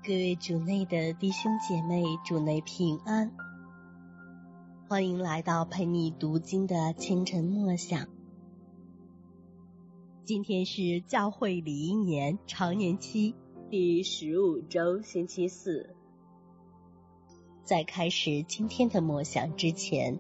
各位主内的弟兄姐妹，主内平安，欢迎来到陪你读经的清晨默想。今天是教会礼仪年常年期第15周星期四。在开始今天的默想之前，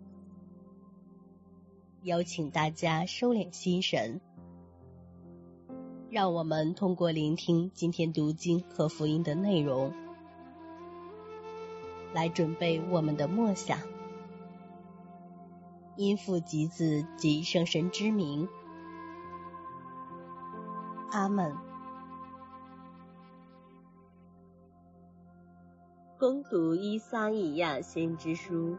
邀请大家收敛心神，让我们通过聆听今天读经和福音的内容，来准备我们的默想。因父及子及圣神之名，阿们。恭读依撒意亚先知书。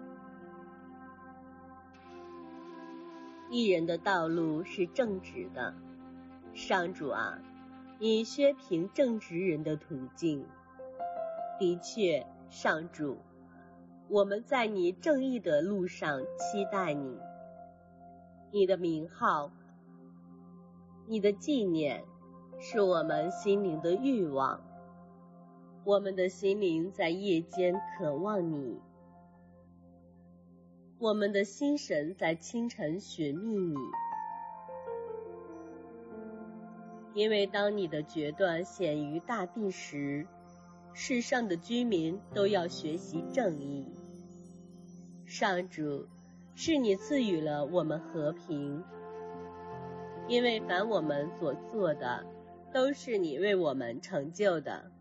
义人的道路是正直的，上主啊，你削平正直人的途径。的确，上主，我们在你正义的路上期待你。你的名号，你的纪念，是我们心灵的欲望。我们的心灵在夜间渴望你，我们的心神在清晨寻觅你。因为当你的决断显于大地时，世上的居民都要学习正义。上主，是你赐予了我们和平，因为凡我们所做的，都是你为我们成就的。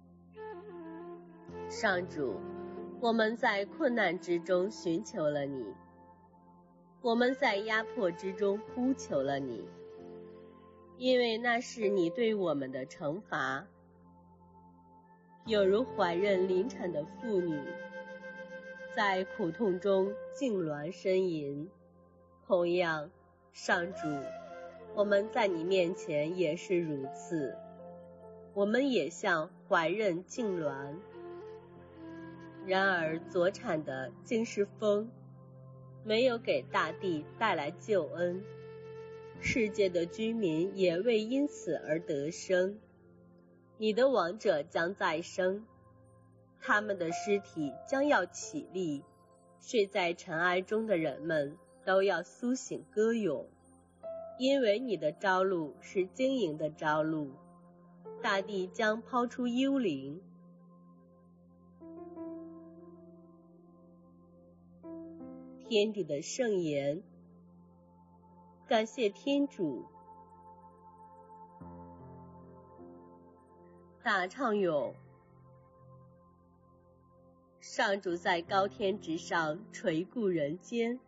上主，我们在困难之中寻求了你，我们在压迫之中呼求了你，因为那是你对我们的惩罚，有如怀孕临产的妇女，在苦痛中痉挛呻吟。同样，上主，我们在你面前也是如此，我们也像怀孕痉挛。然而所产的竟是风，没有给大地带来救恩，世界的居民也未因此而得生。你的王者将再生，他们的尸体将要起立，睡在尘埃中的人们都要苏醒歌咏，因为你的朝露是晶莹的朝露，大地将抛出幽灵。天主的圣言，感谢天主。大唱咏，上主在高天之上垂顾人间。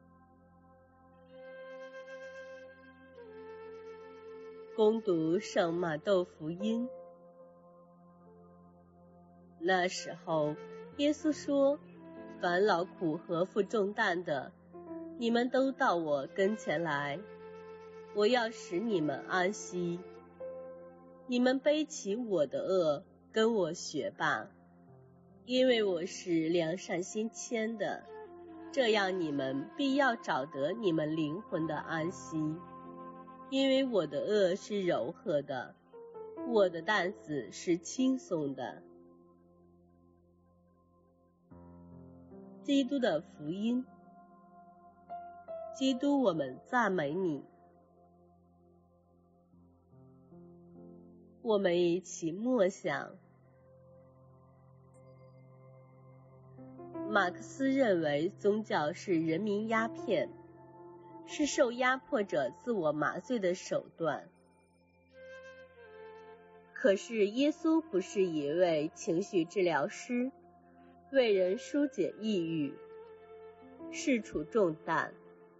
恭读圣马窦福音。那时候，耶稣说，凡劳苦和负重担的，你们都到我跟前来，我要使你们安息。你们背起我的轭，跟我学吧，因为我是良善心谦的，这样你们必要找得你们灵魂的安息。因为我的轭是柔和的，我的担子是轻松的。基督的福音。基督，我们赞美你。我们一起默想。马克思认为宗教是人民鸦片，是受压迫者自我麻醉的手段。可是耶稣不是一位情绪治疗师，为人疏解抑郁，释除重担。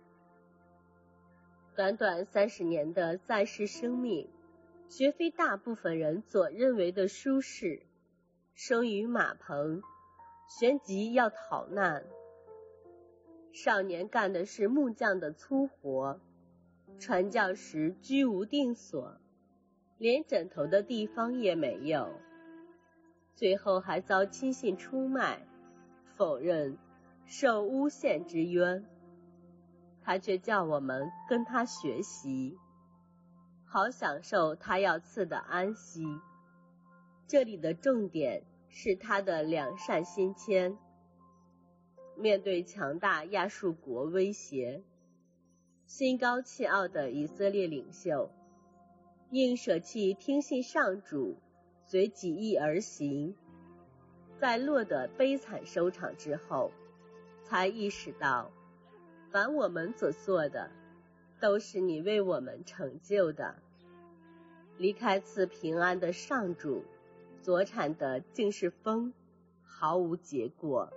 短短30年的在世生命，绝非大部分人所认为的舒适。生于马棚，旋即要逃难。少年干的是木匠的粗活，传教时居无定所，连枕头的地方也没有。最后还遭亲信出卖，否认，受诬陷之冤。他却叫我们跟他学习，好享受他要赐的安息。 这里的重点是他的良善心谦。面对强大亚述国威胁，心高气傲的以色列领袖应舍弃听信上主，随己意而行，在落得悲惨收场之后，才意识到凡我们所做的都是你为我们成就的。离开赐平安的上主，所产的竟是风，毫无结果。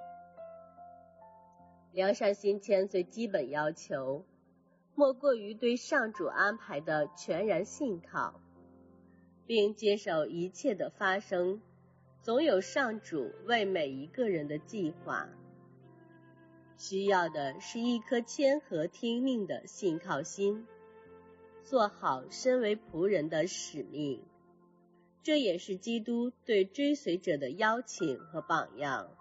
良善心谦最基本要求，莫过于对上主安排的全然信靠，并接受一切的发生，总有上主为每一个人的计划。需要的是一颗谦和听命的信靠心，做好身为仆人的使命。这也是基督对追随者的邀请和榜样。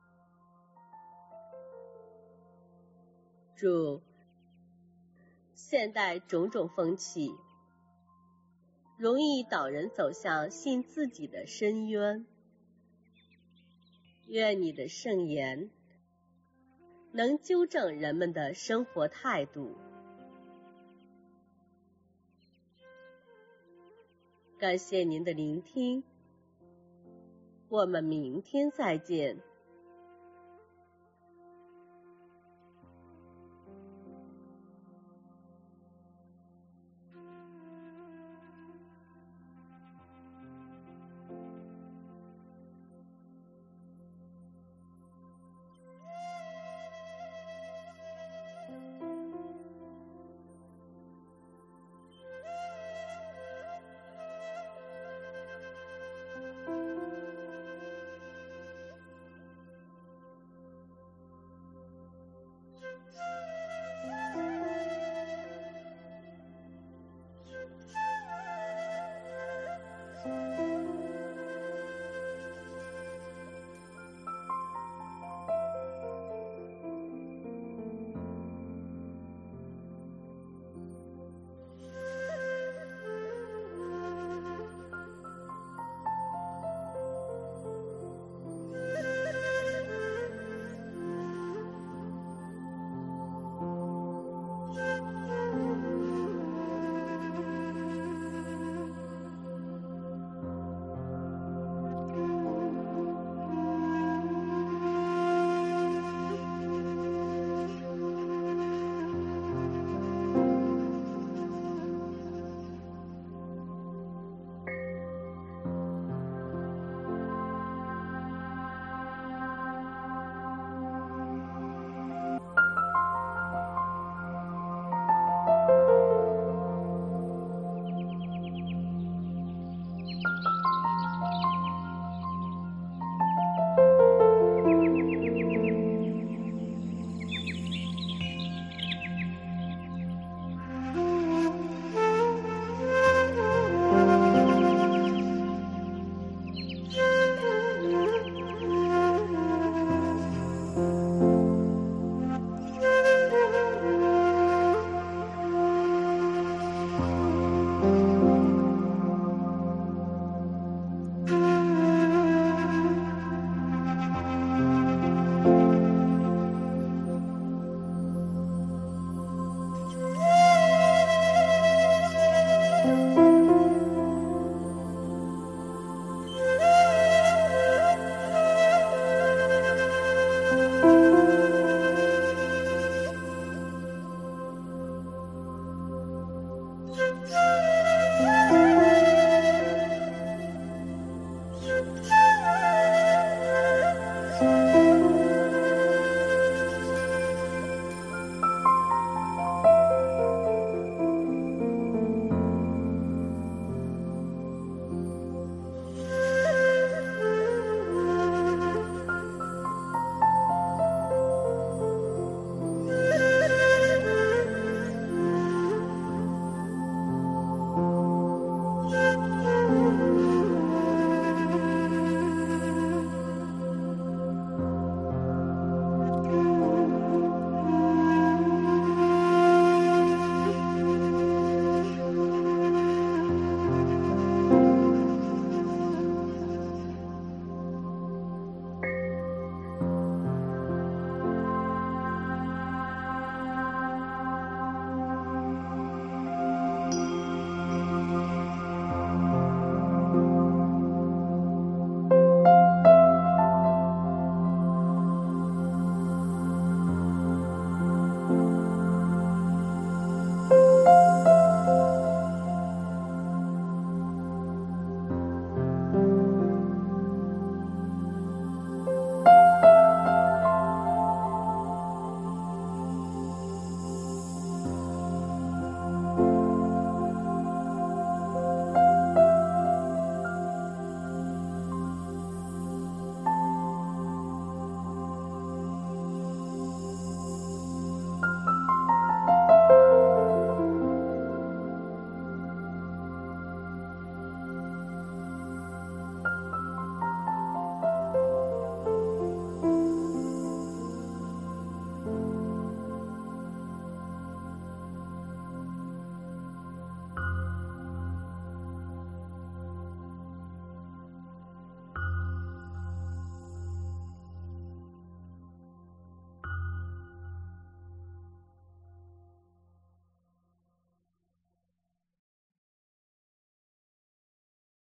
注：现代种种风气容易导人走向信自己的深渊。愿你的圣言能纠正人们的生活态度。感谢您的聆听，我们明天再见。